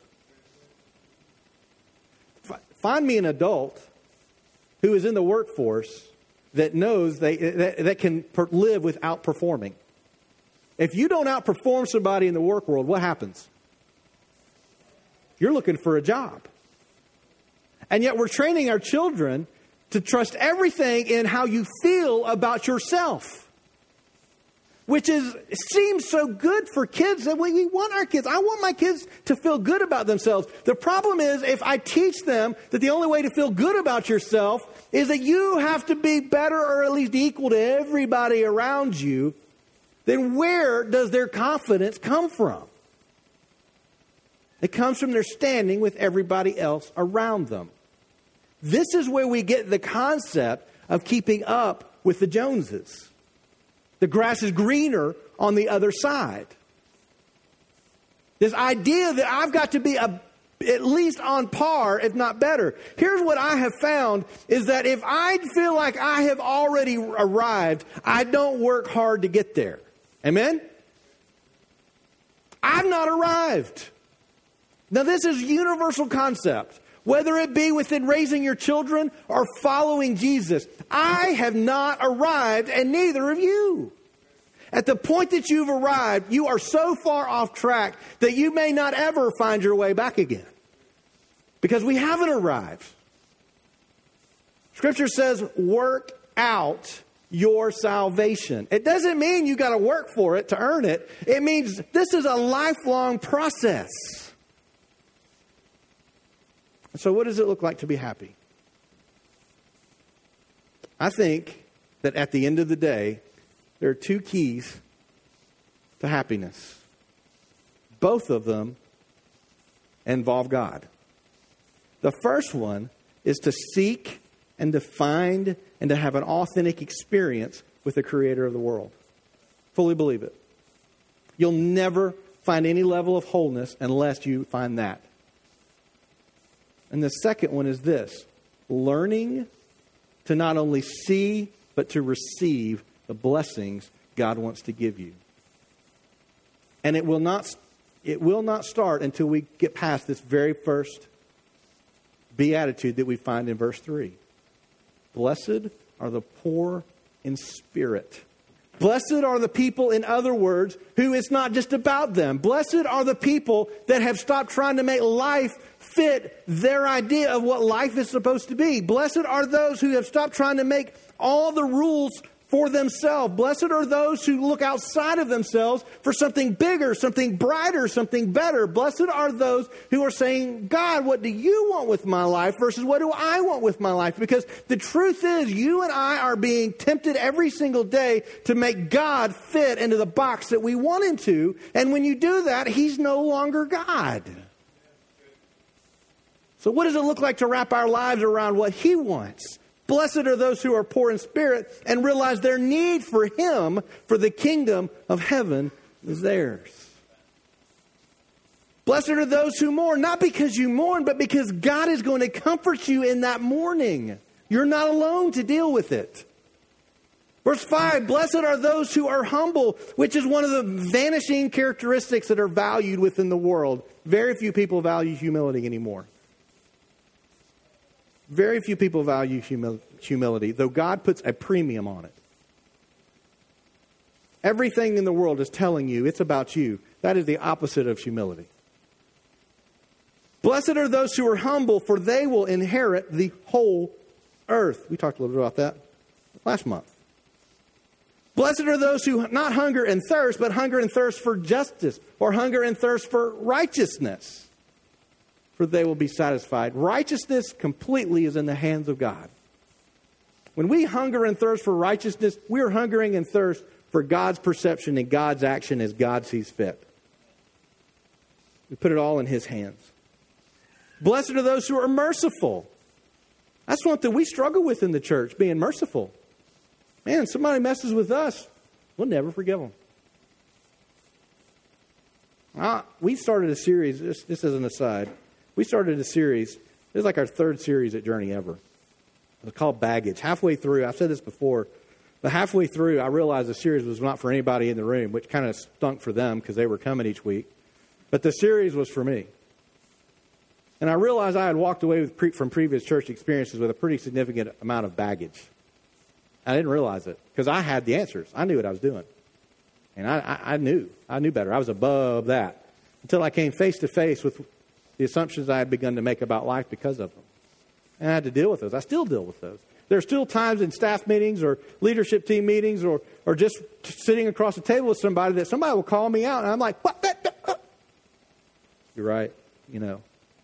Find me an adult who is in the workforce that knows they that, that can per, live without performing. If you don't outperform somebody in the work world, what happens? You're looking for a job. And yet we're training our children to trust everything in how you feel about yourself. Which is seems so good for kids that we, we want our kids. I want my kids to feel good about themselves. The problem is if I teach them that the only way to feel good about yourself is that you have to be better or at least equal to everybody around you, then where does their confidence come from? It comes from their standing with everybody else around them. This is where we get the concept of keeping up with the Joneses. The grass is greener on the other side. This idea that I've got to be a, at least on par, if not better. Here's what I have found is that if I feel like I have already arrived, I don't work hard to get there. Amen? I've not arrived. Now this is a universal concept. Whether it be within raising your children or following Jesus, I have not arrived, and neither have you. At the point that you've arrived, you are so far off track that you may not ever find your way back again. Because we haven't arrived. Scripture says, work out your salvation. It doesn't mean you got to work for it to earn it. It means this is a lifelong process. So what does it look like to be happy? I think that at the end of the day, there are two keys to happiness. Both of them involve God. The first one is to seek and to find and to have an authentic experience with the Creator of the world. Fully believe it. You'll never find any level of wholeness unless you find that. And the second one is this: learning to not only see, but to receive the blessings God wants to give you. And it will not, it will not start until we get past this very first beatitude that we find in verse three. Blessed are the poor in spirit. Blessed are the people, in other words, who it's not just about them. Blessed are the people that have stopped trying to make life fit their idea of what life is supposed to be. Blessed are those who have stopped trying to make all the rules for themselves. Blessed are those who look outside of themselves for something bigger, something brighter, something better. Blessed are those who are saying, God, what do you want with my life versus what do I want with my life? Because the truth is, you and I are being tempted every single day to make God fit into the box that we want him to. And when you do that, he's no longer God. So what does it look like to wrap our lives around what he wants? Blessed are those who are poor in spirit and realize their need for him, for the kingdom of heaven is theirs. Blessed are those who mourn, not because you mourn, but because God is going to comfort you in that mourning. You're not alone to deal with it. Verse five, blessed are those who are humble, which is one of the vanishing characteristics that are valued within the world. Very few people value humility anymore. Very few people value humil- humility, though God puts a premium on it. Everything in the world is telling you it's about you. That is the opposite of humility. Blessed are those who are humble, for they will inherit the whole earth. We talked a little bit about that last month. Blessed are those who not hunger and thirst, but hunger and thirst for justice, or hunger and thirst for righteousness, for they will be satisfied. Righteousness completely is in the hands of God. When we hunger and thirst for righteousness, we're hungering and thirst for God's perception and God's action as God sees fit. We put it all in his hands. Blessed are those who are merciful. That's something we struggle with in the church, being merciful. Man, somebody messes with us, we'll never forgive them. Uh, we started a series, this, this is an aside. We started a series, this is like our third series at Journey ever. It's called Baggage. Halfway through, I've said this before, but halfway through I realized the series was not for anybody in the room, which kind of stunk for them because they were coming each week. But the series was for me. And I realized I had walked away with pre- from previous church experiences with a pretty significant amount of baggage. I didn't realize it because I had the answers. I knew what I was doing. And I, I, I knew. I knew better. I was above that until I came face to face with the assumptions I had begun to make about life because of them. And I had to deal with those. I still deal with those. There are still times in staff meetings or leadership team meetings or, or just sitting across the table with somebody that somebody will call me out. And I'm like, what? You're right. You know.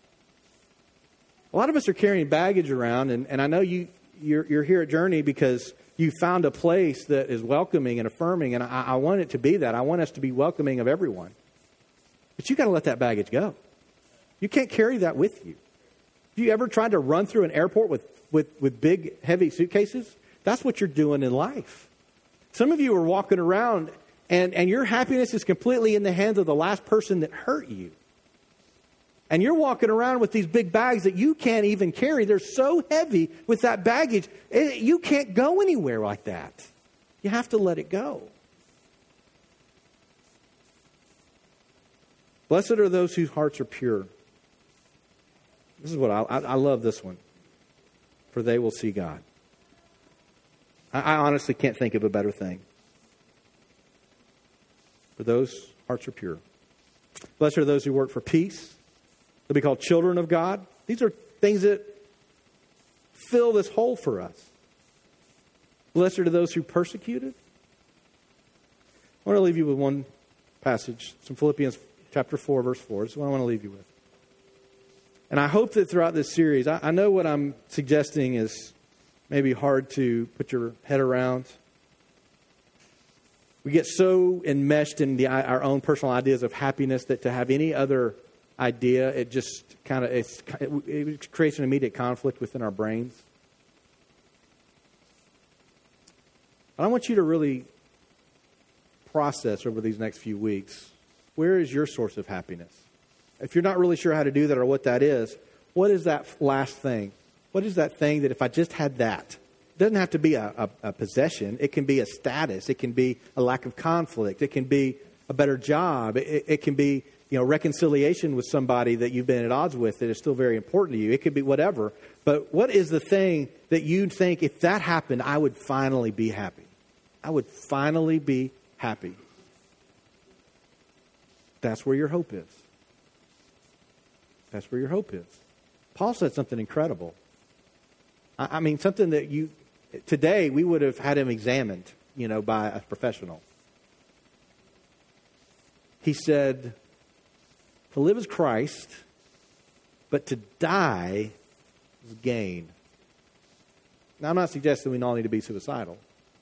A lot of us are carrying baggage around. And, and I know you, you're, you're here at Journey because you found a place that is welcoming and affirming. And I, I want it to be that. I want us to be welcoming of everyone. But you got to let that baggage go. You can't carry that with you. Have you ever tried to run through an airport with, with, with big, heavy suitcases? That's what you're doing in life. Some of you are walking around and, and your happiness is completely in the hands of the last person that hurt you. And you're walking around with these big bags that you can't even carry. They're so heavy with that baggage. It, you can't go anywhere like that. You have to let it go. Blessed are those whose hearts are pure. This is what I, I, I love this one. For they will see God. I, I honestly can't think of a better thing. For those hearts are pure. Blessed are those who work for peace. They'll be called children of God. These are things that fill this hole for us. Blessed are those who are persecuted. I want to leave you with one passage. It's from Philippians chapter four, verse four. This is what I want to leave you with. And I hope that throughout this series, I, I know what I'm suggesting is maybe hard to put your head around. We get so enmeshed in the, our own personal ideas of happiness that to have any other idea, it just kind of it's, it creates an immediate conflict within our brains. But I want you to really process over these next few weeks, where is your source of happiness? If you're not really sure how to do that or what that is, what is that last thing? What is that thing that if I just had that? It doesn't have to be a, a, a possession. It can be a status. It can be a lack of conflict. It can be a better job. It, it can be, you know, reconciliation with somebody that you've been at odds with that is still very important to you. It could be whatever. But what is the thing that you think, if that happened, I would finally be happy? I would finally be happy. That's where your hope is. That's where your hope is. Paul said something incredible. I, I mean, something that you, today we would have had him examined, you know, by a professional. He said, to live is Christ, but to die is gain. Now, I'm not suggesting we all need to be suicidal.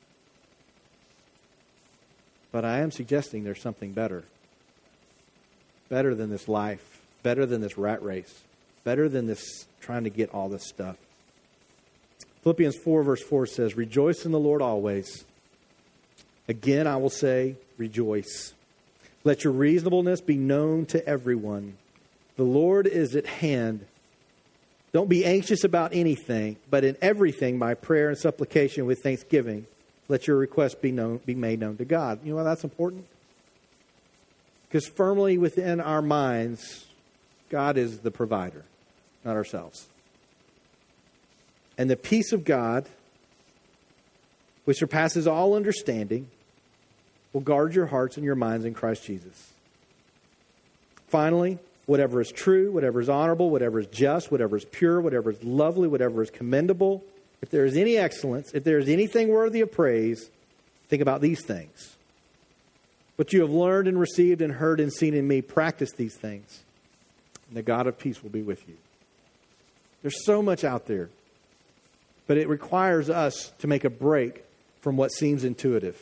But I am suggesting there's something better. Better than this life. Better than this rat race. Better than this trying to get all this stuff. Philippians four verse four says, rejoice in the Lord always. Again, I will say, rejoice. Let your reasonableness be known to everyone. The Lord is at hand. Don't be anxious about anything, but in everything by prayer and supplication with thanksgiving, let your requests be known, be made known to God. You know why that's important? Because firmly within our minds, God is the provider, not ourselves. And the peace of God, which surpasses all understanding, will guard your hearts and your minds in Christ Jesus. Finally, whatever is true, whatever is honorable, whatever is just, whatever is pure, whatever is lovely, whatever is commendable, if there is any excellence, if there is anything worthy of praise, think about these things. What you have learned and received and heard and seen in me, practice these things, and the God of peace will be with you. There's so much out there, but it requires us to make a break from what seems intuitive.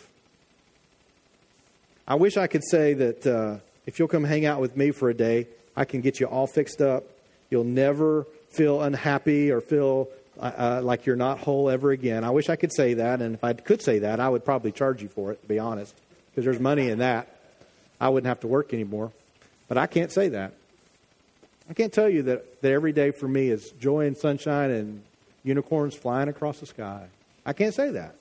I wish I could say that uh, if you'll come hang out with me for a day, I can get you all fixed up. You'll never feel unhappy or feel uh, like you're not whole ever again. I wish I could say that, and if I could say that, I would probably charge you for it, to be honest, because there's money in that. I wouldn't have to work anymore. But I can't say that. I can't tell you that, that every day for me is joy and sunshine and unicorns flying across the sky. I can't say that.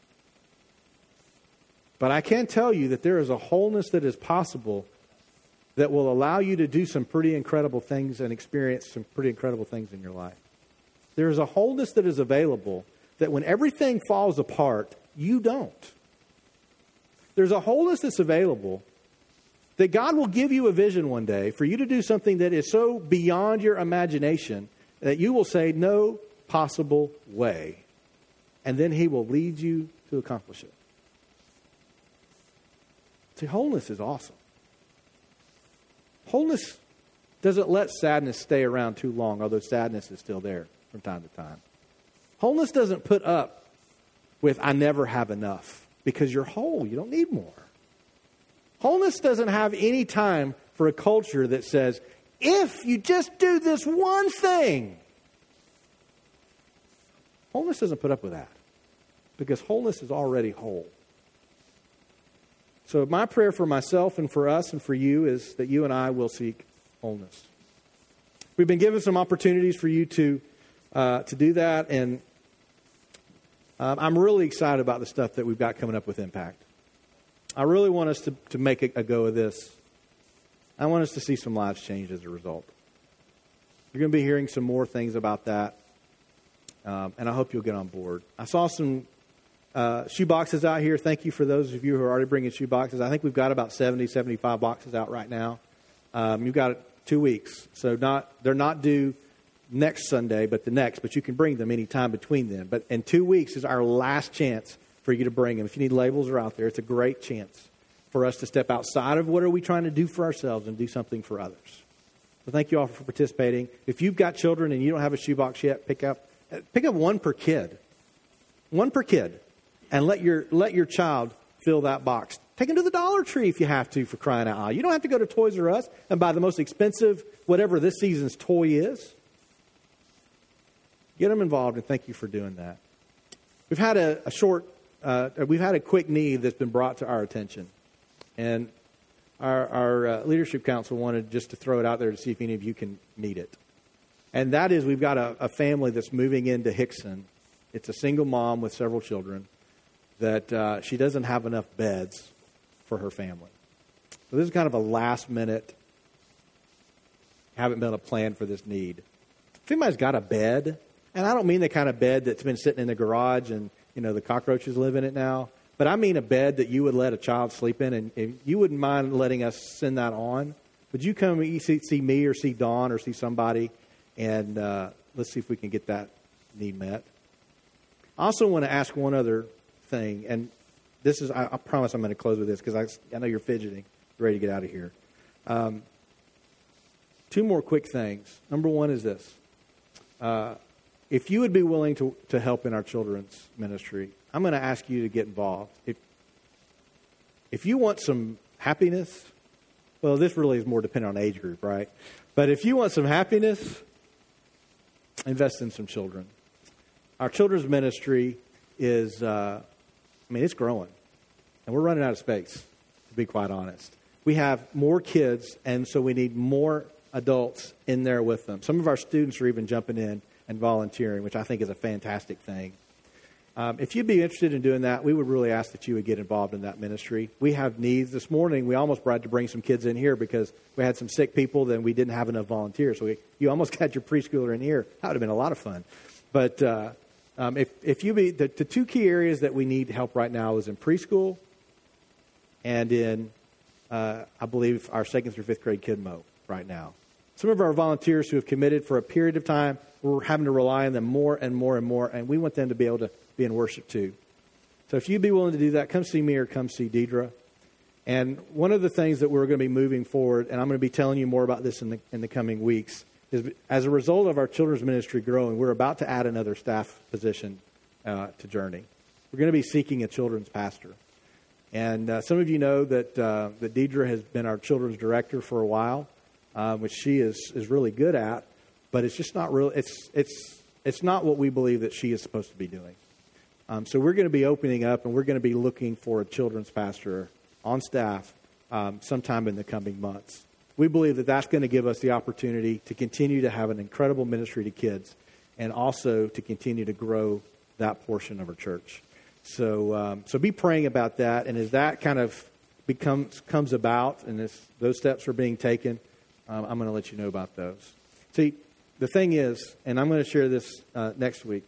But I can tell you that there is a wholeness that is possible that will allow you to do some pretty incredible things and experience some pretty incredible things in your life. There is a wholeness that is available that when everything falls apart, you don't. There's a wholeness that's available that God will give you a vision one day for you to do something that is so beyond your imagination that you will say, no possible way. And then He will lead you to accomplish it. See, wholeness is awesome. Wholeness doesn't let sadness stay around too long, although sadness is still there from time to time. Wholeness doesn't put up with, I never have enough, because you're whole. You don't need more. Wholeness doesn't have any time for a culture that says, if you just do this one thing. Wholeness doesn't put up with that, because wholeness is already whole. So my prayer for myself and for us and for you is that you and I will seek wholeness. We've been given some opportunities for you to uh, to do that, and um, I'm really excited about the stuff that we've got coming up with Impact. I really want us to, to make a, a go of this. I want us to see some lives change as a result. You're going to be hearing some more things about that, um, and I hope you'll get on board. I saw some Uh, shoe boxes out here. Thank you for those of you who are already bringing shoe boxes. I think we've got about seventy, seventy-five boxes out right now. Um, you've got two weeks. So not they're not due next Sunday, but the next. But you can bring them any time between them. But in two weeks is our last chance for you to bring them. If you need labels, they're out there. It's a great chance for us to step outside of what are we trying to do for ourselves and do something for others. So thank you all for participating. If you've got children and you don't have a shoe box yet, pick up pick up one per kid. One per kid. And let your let your child fill that box. Take them to the Dollar Tree if you have to, for crying out loud. You don't have to go to Toys R Us and buy the most expensive, whatever this season's toy is. Get them involved, and thank you for doing that. We've had a, a short, uh, we've had a quick need that's been brought to our attention. And our, our uh, leadership council wanted just to throw it out there to see if any of you can meet it. And that is, we've got a, a family that's moving into Hickson. It's a single mom with several children that uh, she doesn't have enough beds for her family. So this is kind of a last minute, haven't been a plan for this need. If anybody's got a bed, and I don't mean the kind of bed that's been sitting in the garage and, you know, the cockroaches live in it now, but I mean a bed that you would let a child sleep in, and if you wouldn't mind letting us send that on. Would you come and see, see me or see Dawn or see somebody, and uh, let's see if we can get that need met. I also want to ask one other thing, and this is, I, I promise I'm going to close with this because I, I know you're fidgeting, ready to get out of here. Um, two more quick things. Number one is this. Uh, if you would be willing to, to help in our children's ministry, I'm going to ask you to get involved. If, if you want some happiness, well, this really is more dependent on age group, right? But if you want some happiness, invest in some children. Our children's ministry is, uh, I mean, it's growing. And we're running out of space, to be quite honest. We have more kids, and so we need more adults in there with them. Some of our students are even jumping in and volunteering, which I think is a fantastic thing. Um, if you'd be interested in doing that, we would really ask that you would get involved in that ministry. We have needs. This morning, we almost tried to bring some kids in here because we had some sick people, then we didn't have enough volunteers. So we, you almost got your preschooler in here. That would have been a lot of fun. But uh, um, if, if you be, the, the two key areas that we need help right now is in preschool and in, uh, I believe, our second through fifth grade kid mo right now. Some of our volunteers who have committed for a period of time, we're having to rely on them more and more and more, and we want them to be able to be in worship too. So if you'd be willing to do that, come see me or come see Deidre. And one of the things that we're going to be moving forward, and I'm going to be telling you more about this in the in the coming weeks, is as a result of our children's ministry growing, we're about to add another staff position uh, to Journey. We're going to be seeking a children's pastor. And uh, some of you know that uh, that Deidre has been our children's director for a while, uh, which she is is really good at, but it's just not real. It's it's it's not what we believe that she is supposed to be doing. Um, so we're going to be opening up, and we're going to be looking for a children's pastor on staff um, sometime in the coming months. We believe that that's going to give us the opportunity to continue to have an incredible ministry to kids and also to continue to grow that portion of our church. So um, so be praying about that, and as that kind of becomes comes about and as those steps are being taken, um, I'm going to let you know about those. See, the thing is, and I'm going to share this uh, next week,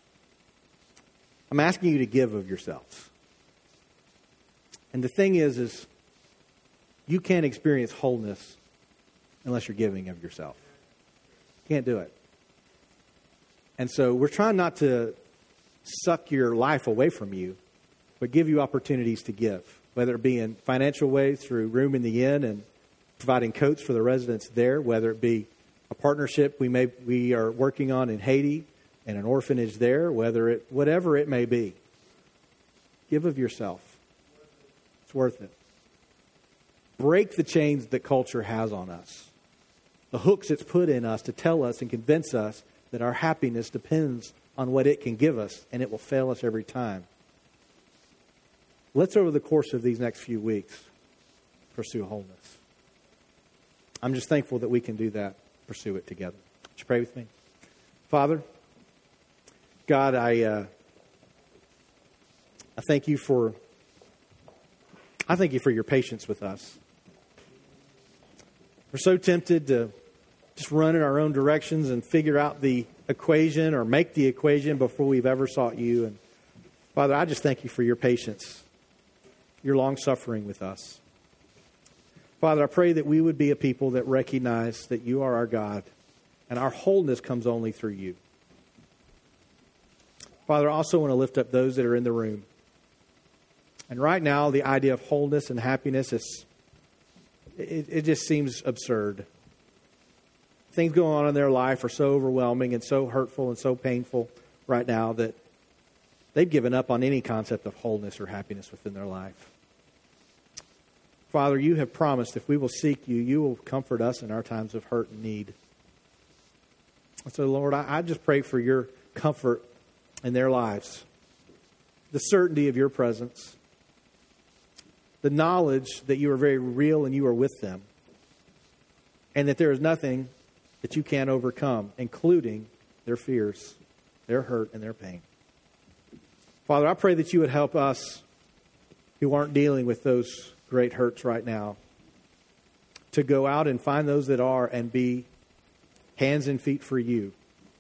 I'm asking you to give of yourselves. And the thing is, is you can't experience wholeness unless you're giving of yourself. You can't do it. And so we're trying not to suck your life away from you, but give you opportunities to give, whether it be in financial ways through room in the inn and providing coats for the residents there, whether it be a partnership we may we are working on in Haiti and an orphanage there, whether it whatever it may be. Give of yourself. It's worth it. Break the chains that culture has on us. The hooks it's put in us to tell us and convince us that our happiness depends on what it can give us, and it will fail us every time. Let's, over the course of these next few weeks, pursue wholeness. I'm just thankful that we can do that, pursue it together. Would you pray with me? Father, God, I uh, I thank you for I thank you for your patience with us. We're so tempted to just run in our own directions and figure out the equation or make the equation before we've ever sought you. And Father, I just thank you for your patience, your long suffering with us. Father, I pray that we would be a people that recognize that you are our God and our wholeness comes only through you. Father, I also want to lift up those that are in the room. And right now, the idea of wholeness and happiness, is it, it just seems absurd. Things going on in their life are so overwhelming and so hurtful and so painful right now that they've given up on any concept of wholeness or happiness within their life. Father, you have promised if we will seek you, you will comfort us in our times of hurt and need. So, Lord, I, I just pray for your comfort in their lives, the certainty of your presence, the knowledge that you are very real and you are with them, and that there is nothing that you can't overcome, including their fears, their hurt, and their pain. Father, I pray that you would help us who aren't dealing with those great hurts right now to go out and find those that are and be hands and feet for you,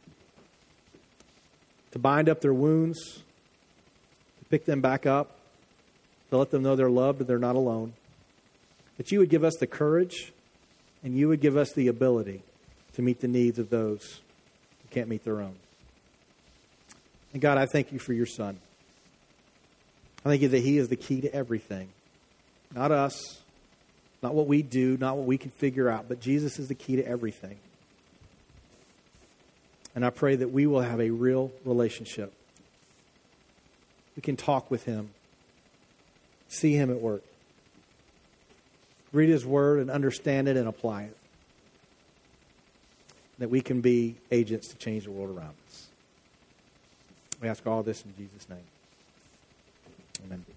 to bind up their wounds, to pick them back up, to let them know they're loved and they're not alone. That you would give us the courage and you would give us the ability to meet the needs of those who can't meet their own. And God, I thank you for your Son. I thank you that he is the key to everything. Not us, not what we do, not what we can figure out, but Jesus is the key to everything. And I pray that we will have a real relationship. We can talk with him, see him at work, read his word and understand it and apply it. That we can be agents to change the world around us. We ask all this in Jesus' name. Amen.